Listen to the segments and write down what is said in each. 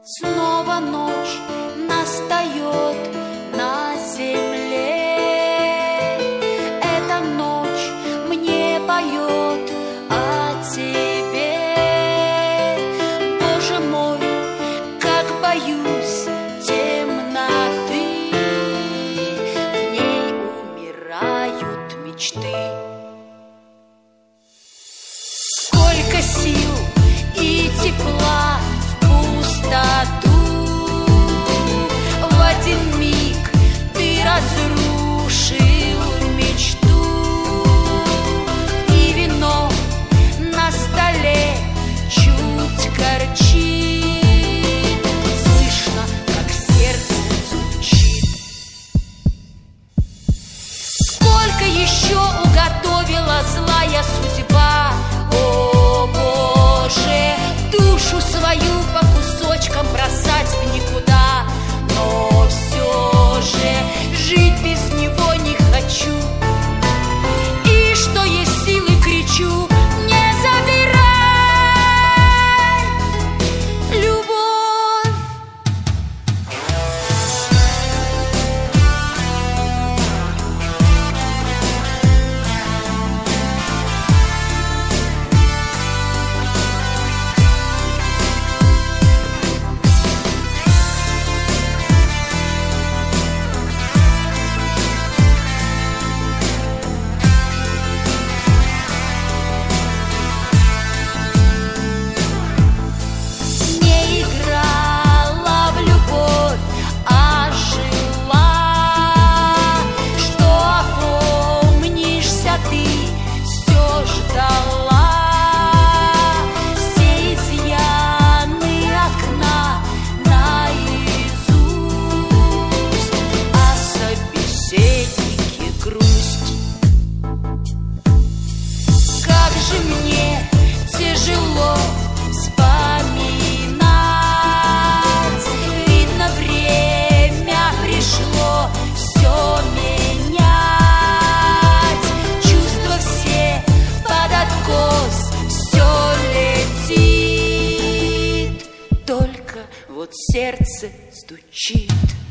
Снова ночь настает на земле. Эта ночь мне поет о тебе. Боже мой, как боюсь темноты. В ней умирают мечты. Сколько сил и тепла в один миг ты разрушил мечту, и вино на столе чуть горчит. Слышно, как сердце стучит. Сколько еще уготовила злая судьба, о Боже, душу свою по кусочкам бросать в никуда. Но все же жить без него не хочу. И что есть силы, кричу: не забирай любовь. Вот сердце стучит.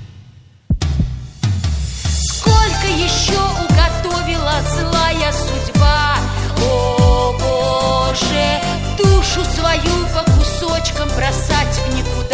Сколько еще уготовила злая судьба, о Боже, душу свою по кусочкам бросать в никуда.